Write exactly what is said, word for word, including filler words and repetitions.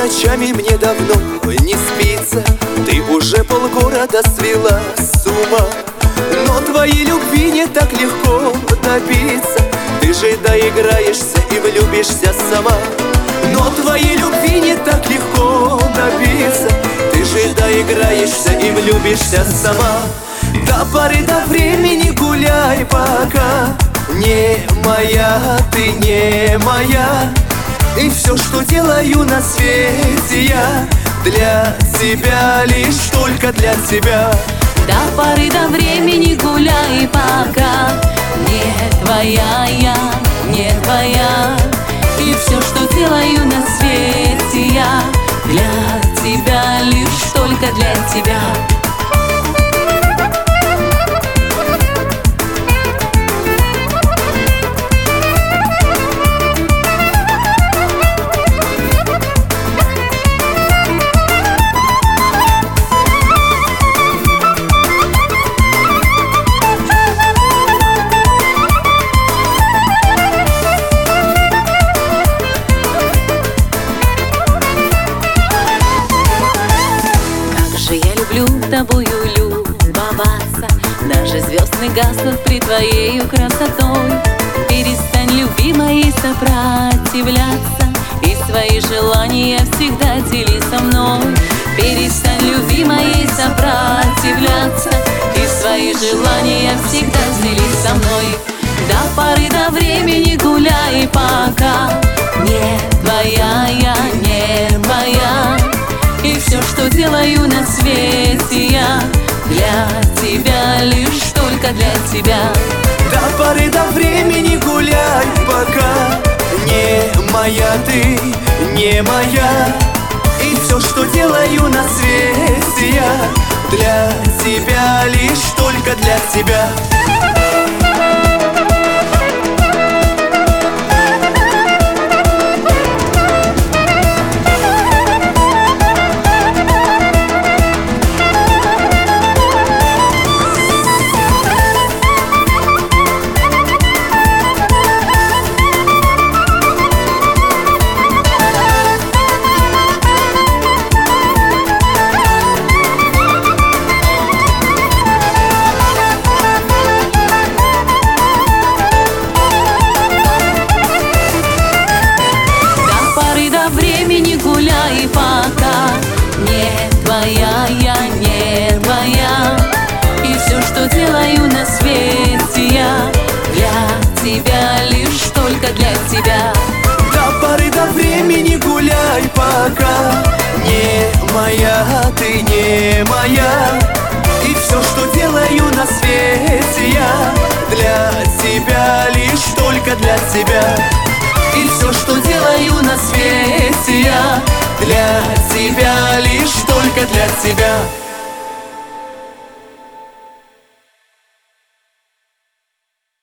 ночами мне давно не спится. Ты уже полгорода свела с ума, но твоей любви не так легко добиться. Ты же доиграешься и влюбишься сама, но твоей любви не так легко добиться. Ты же доиграешься и влюбишься сама. До поры до времени гуляй пока, не моя, ты не моя. И все, что делаю на свете я, для тебя, лишь только для тебя. До поры до времени гуляй пока, не твоя я, не твоя. И все, что делаю на свете я, для тебя, лишь только для тебя. Люблю тобою любоваться, даже звезды гаснут при твоею красотой. Перестань, любимой, сопротивляться, и свои желания всегда дели со мной. Перестань, любимой, сопротивляться, и свои желания всегда дели со мной. До поры до времени гуляй пока, не твоя я, не моя. И все, что делаю на свете я, для тебя, лишь только для тебя. До поры до времени гуляй пока, не моя ты, не моя. И все, что делаю на свете я, для тебя, лишь только для тебя. Гуляй пока, не твоя я, не моя. И все, что делаю на свете я, для тебя, лишь только для тебя. До поры до времени гуляй пока, не моя, ты не моя. И все, что делаю на свете я, для тебя, лишь только для тебя. И все, что делаю на свете я, для тебя, лишь только для тебя.